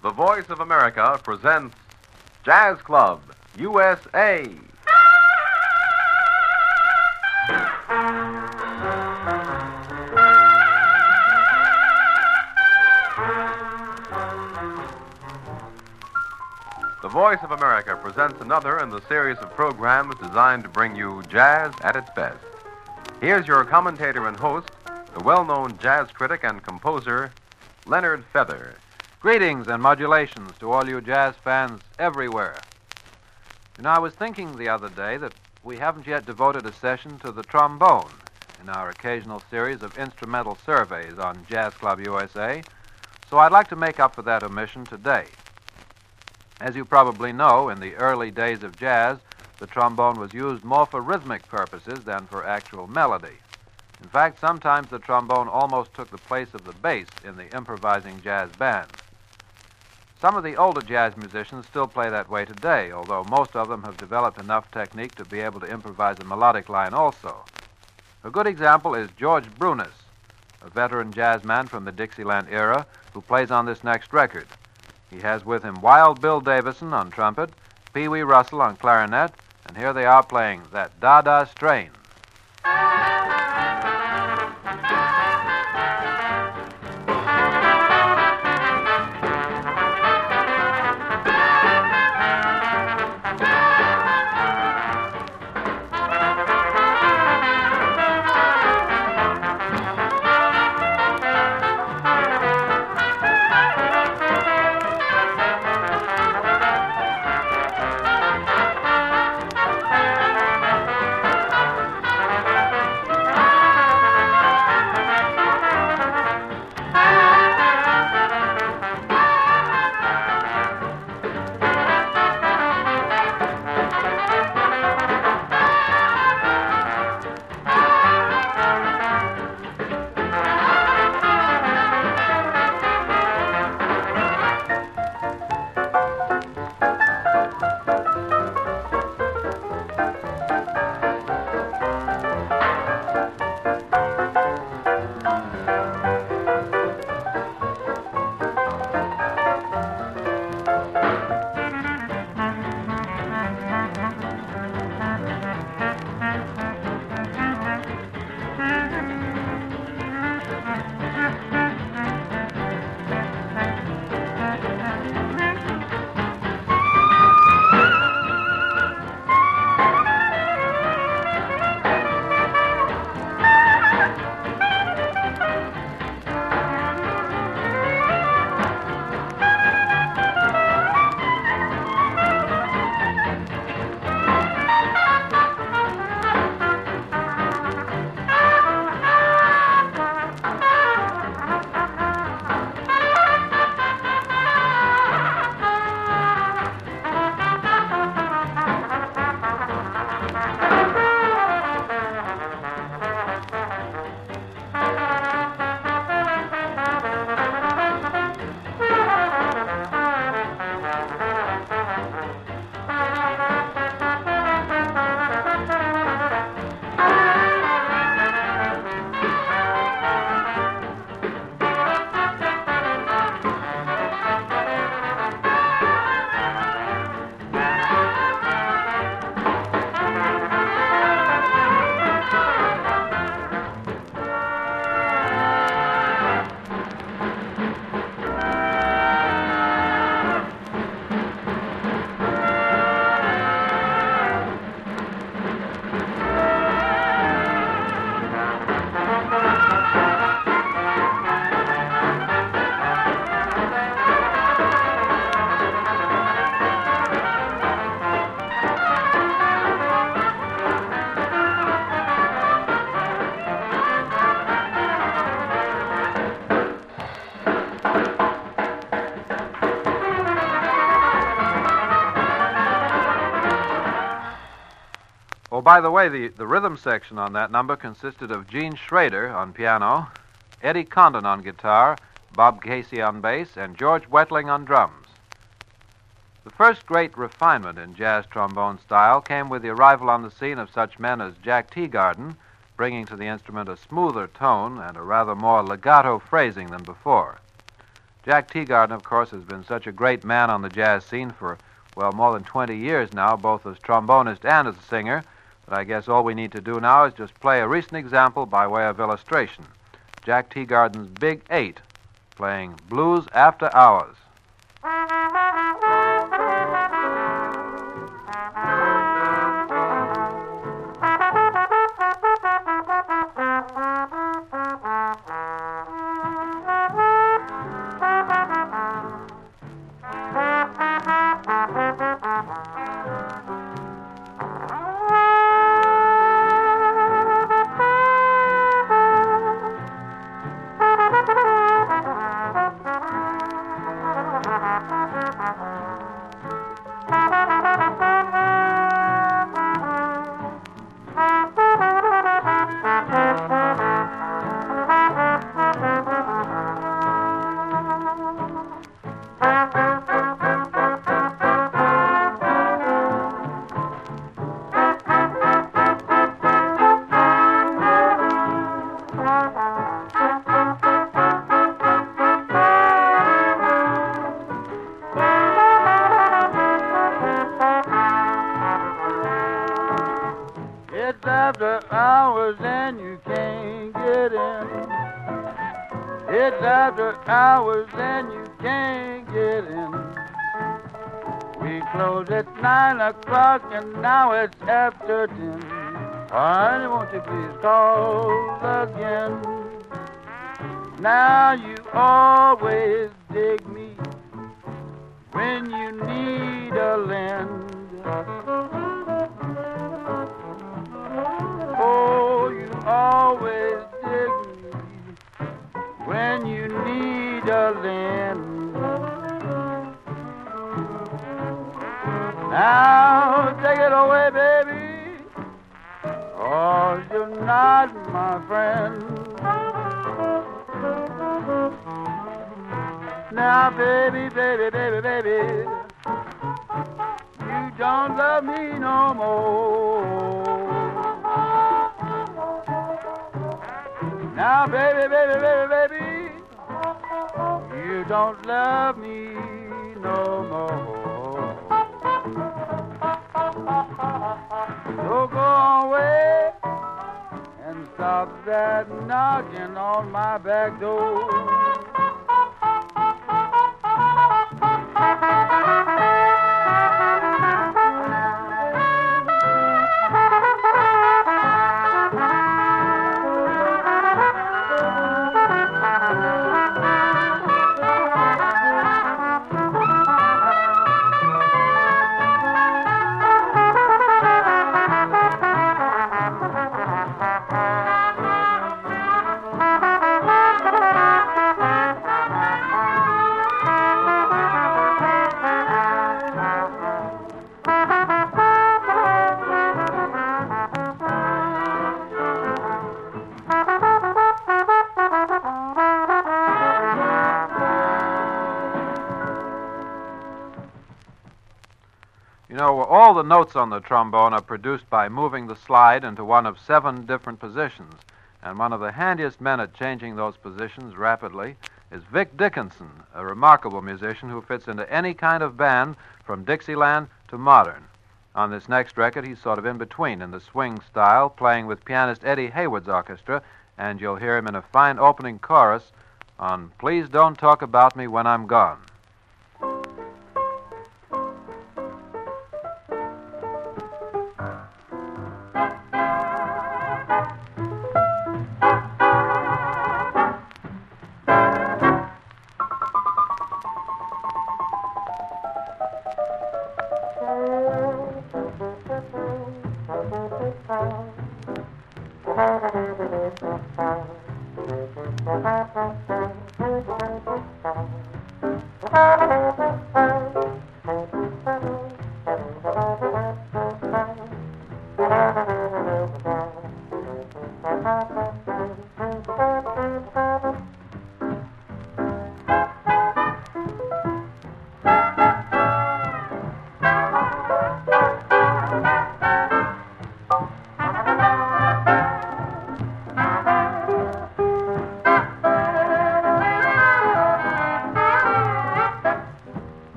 The Voice of America presents Jazz Club USA. The Voice of America presents another in the series of programs designed to bring you jazz at its best. Here's your commentator and host, the well-known jazz critic and composer, Leonard Feather. Greetings and modulations to all you jazz fans everywhere. You know, I was thinking the other day that we haven't yet devoted a session to the trombone in our occasional series of instrumental surveys on Jazz Club USA, so I'd like to make up for that omission today. As you probably know, in the early days of jazz, the trombone was used more for rhythmic purposes than for actual melody. In fact, sometimes the trombone almost took the place of the bass in the improvising jazz band. Some of the older jazz musicians still play that way today, although most of them have developed enough technique to be able to improvise a melodic line also. A good example is George Brunis, a veteran jazzman from the Dixieland era who plays on this next record. He has with him Wild Bill Davison on trumpet, Pee Wee Russell on clarinet, and here they are playing that Dada strain. Oh, by the way, the rhythm section on that number consisted of Gene Schrader on piano, Eddie Condon on guitar, Bob Casey on bass, and George Wetling on drums. The first great refinement in jazz trombone style came with the arrival on the scene of such men as Jack Teagarden, bringing to the instrument a smoother tone and a rather more legato phrasing than before. Jack Teagarden, of course, has been such a great man on the jazz scene for, well, more than 20 years now, both as trombonist and as a singer, that I guess all we need to do now is just play a recent example by way of illustration. Jack Teagarden's Big Eight, playing Blues After Hours. It's after hours and you can't get in. It's after hours and you can't get in. We close at 9 o'clock and now it's after 10. Honey, won't you please call again? Now you always dig me when you need a lend. Oh, you always dig me when you need a lend. Now take it away, baby, or you're not my friend. Now, baby, baby, baby, baby, you don't love me no more. Now, baby, baby, baby, baby, you don't love me no more. So go away and stop that knocking on my back door. You know, all the notes on the trombone are produced by moving the slide into one of 7 different positions. And one of the handiest men at changing those positions rapidly is Vic Dickinson, a remarkable musician who fits into any kind of band from Dixieland to modern. On this next record, he's sort of in between in the swing style, playing with pianist Eddie Hayward's orchestra, and you'll hear him in a fine opening chorus on Please Don't Talk About Me When I'm Gone.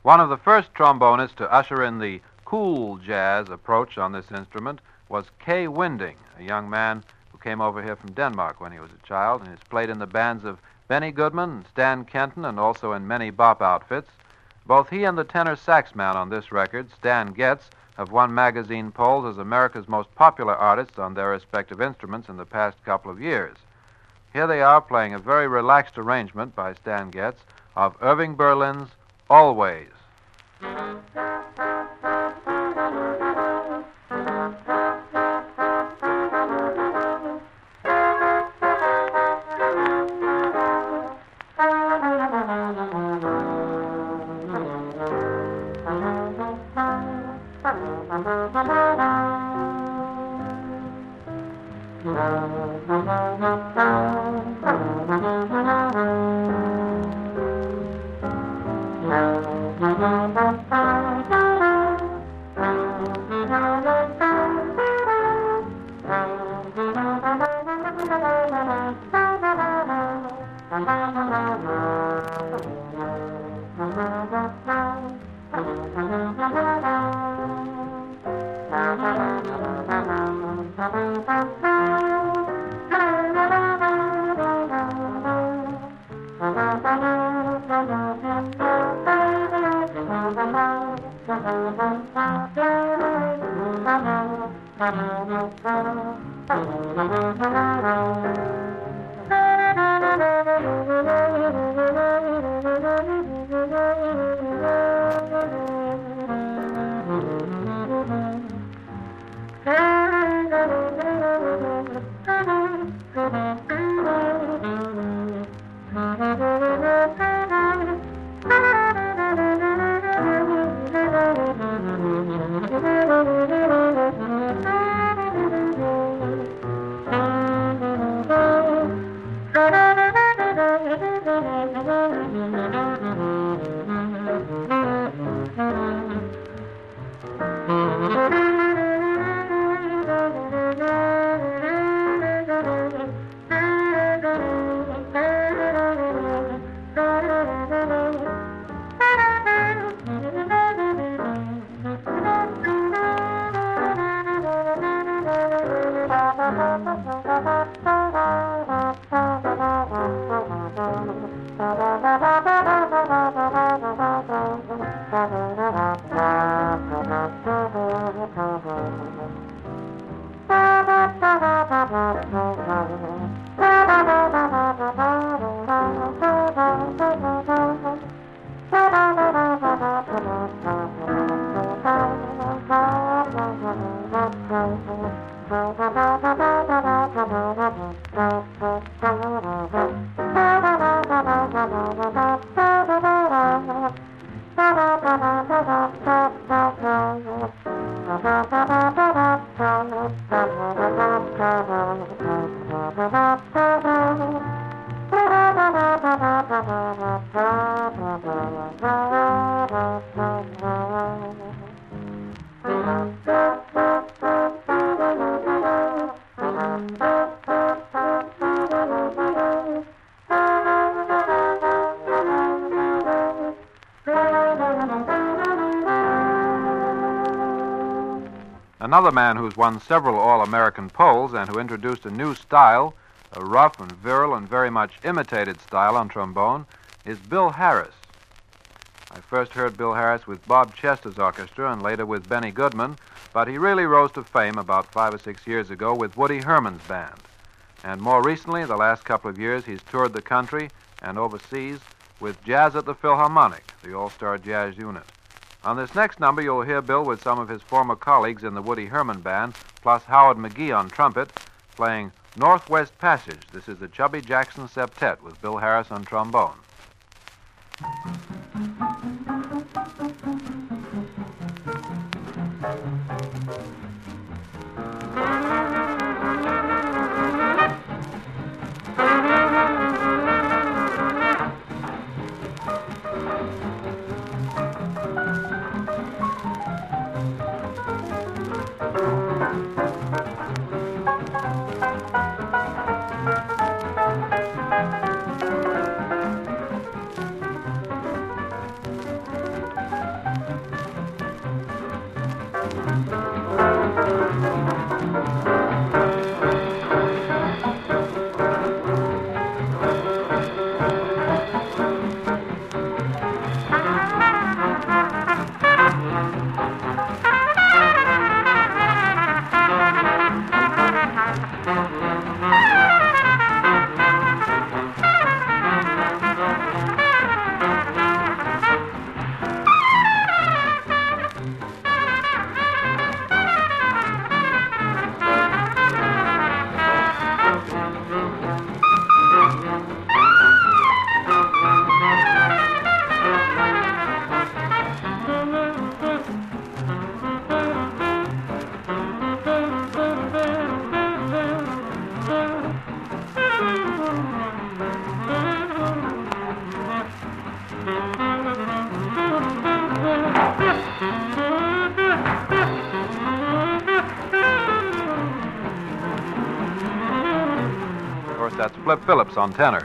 One of the first trombonists to usher in the cool jazz approach on this instrument was Kay Winding, a young man who came over here from Denmark when he was a child and has played in the bands of Benny Goodman, Stan Kenton, and also in many bop outfits. Both he and the tenor sax man on this record, Stan Getz, have won magazine polls as America's most popular artists on their respective instruments in the past couple of years. Here they are playing a very relaxed arrangement by Stan Getz of Irving Berlin's Always. Another man who's won several All-American polls and who introduced a new style, a rough and virile and very much imitated style on trombone, is Bill Harris. I first heard Bill Harris with Bob Chester's orchestra and later with Benny Goodman, but he really rose to fame about 5 or 6 years ago with Woody Herman's band. And more recently, the last couple of years, he's toured the country and overseas with Jazz at the Philharmonic, the all-star jazz unit. On this next number, you'll hear Bill with some of his former colleagues in the Woody Herman Band, plus Howard McGee on trumpet, playing Northwest Passage. This is the Chubby Jackson Septet with Bill Harris on trombone. Flip Phillips on tenor.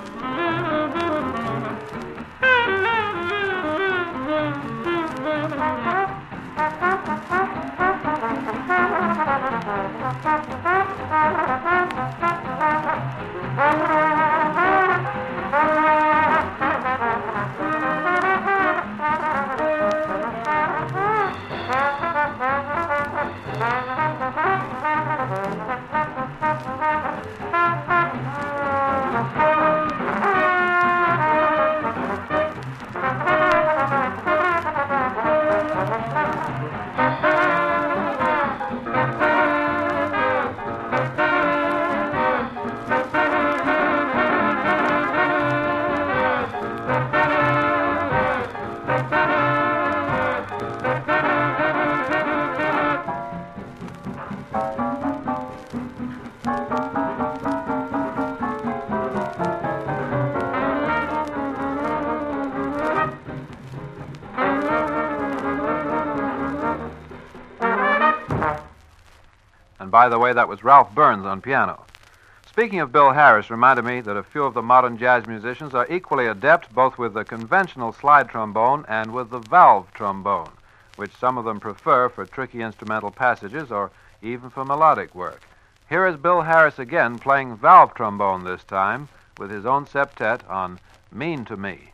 And by the way, that was Ralph Burns on piano. Speaking of Bill Harris reminded me that a few of the modern jazz musicians are equally adept both with the conventional slide trombone and with the valve trombone, which some of them prefer for tricky instrumental passages or even for melodic work. Here is Bill Harris again playing valve trombone this time with his own septet on Mean to Me.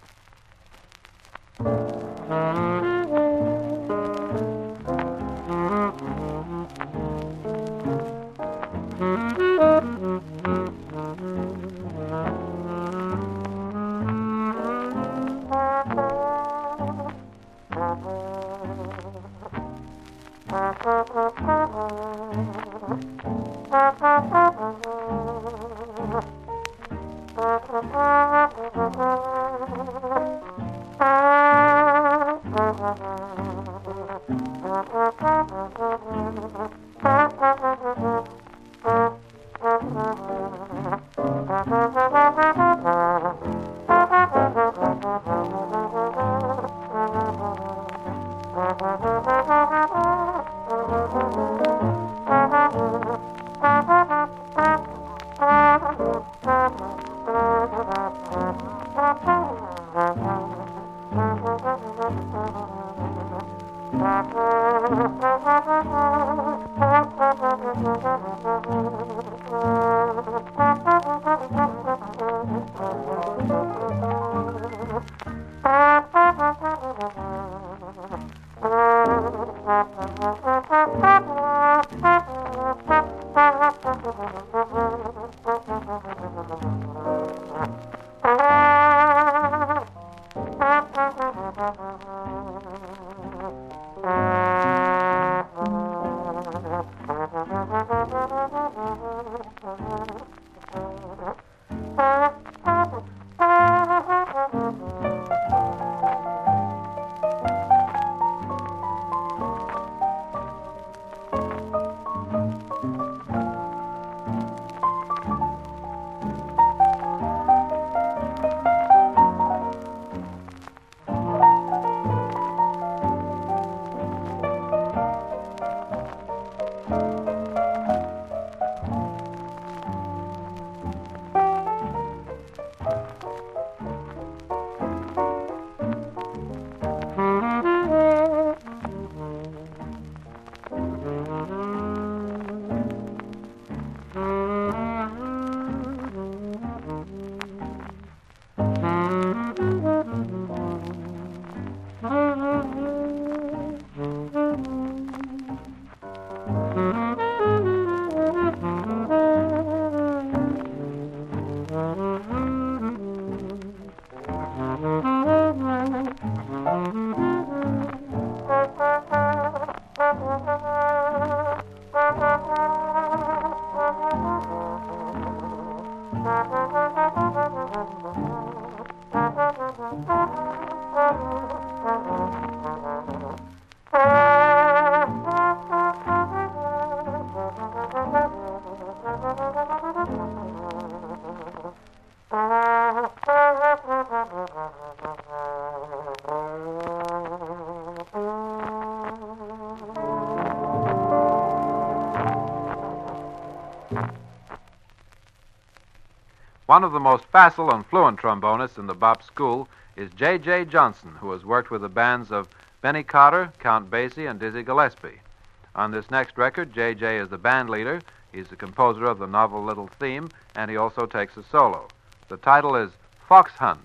One of the most facile and fluent trombonists in the Bop School is J.J. Johnson, who has worked with the bands of Benny Carter, Count Basie, and Dizzy Gillespie. On this next record, J.J. is the band leader. He's the composer of the novel Little Theme, and he also takes a solo. The title is Fox Hunt.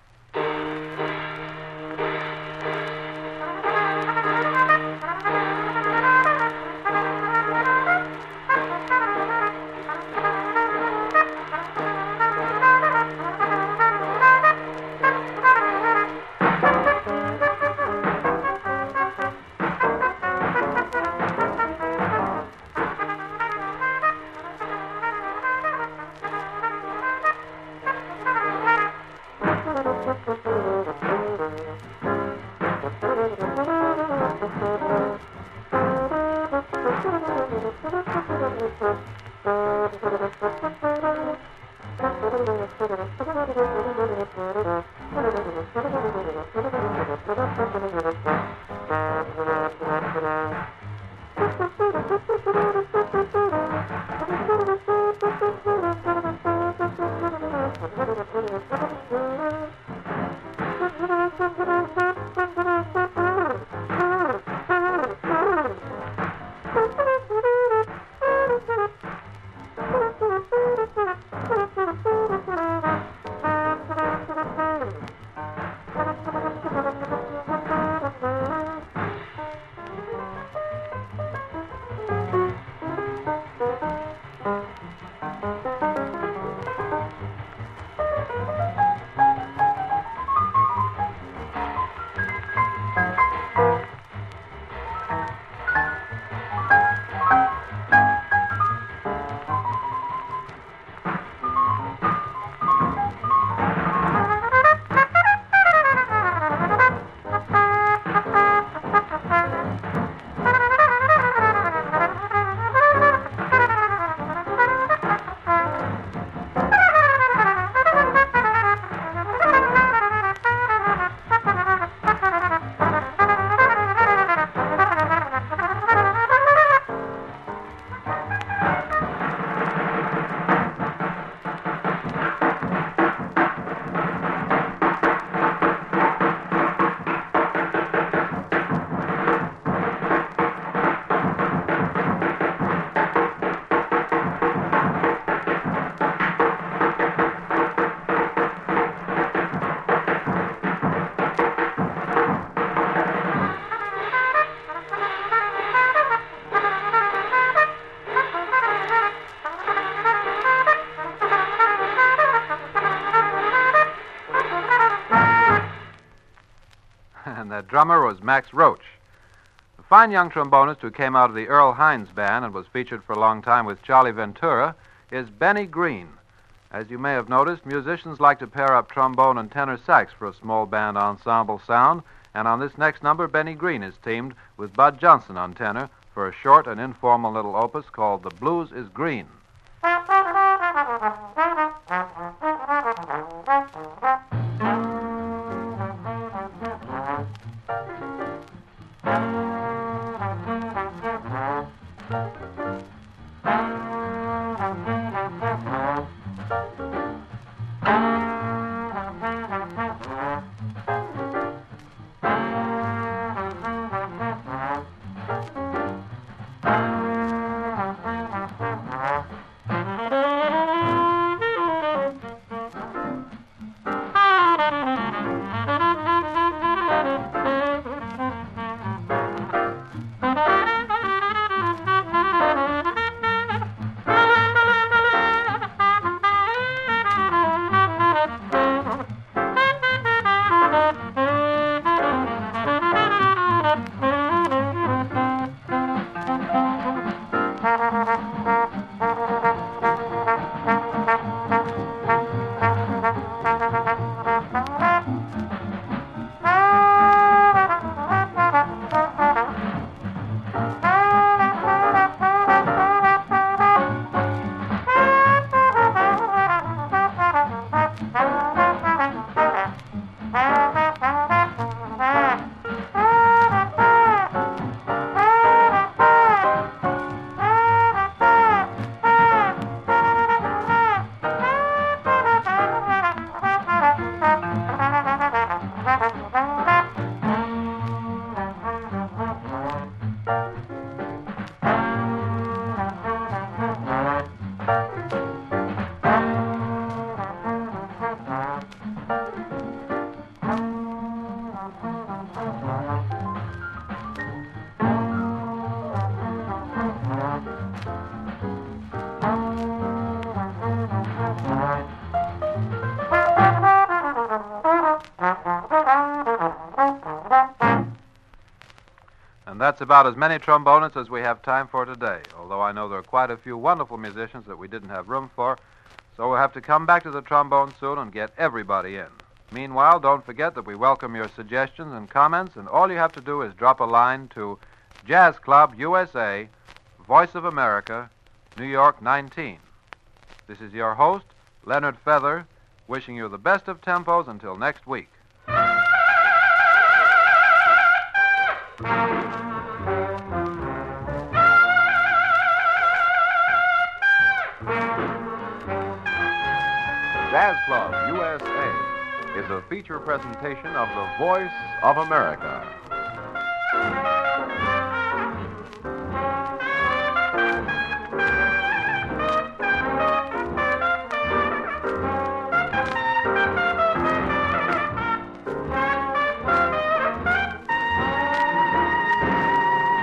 And that drummer was Max Roach. A fine young trombonist who came out of the Earl Hines Band and was featured for a long time with Charlie Ventura is Benny Green. As you may have noticed, musicians like to pair up trombone and tenor sax for a small band ensemble sound, and on this next number, Benny Green is teamed with Bud Johnson on tenor for a short and informal little opus called The Blues is Green. And that's about as many trombonists as we have time for today, although I know there are quite a few wonderful musicians that we didn't have room for, so we'll have to come back to the trombone soon and get everybody in. Meanwhile, don't forget that we welcome your suggestions and comments, and all you have to do is drop a line to Jazz Club, USA, Voice of America, New York 19. This is your host, Leonard Feather, wishing you the best of tempos until next week. Jazz Club, USA is a feature presentation of the Voice of America.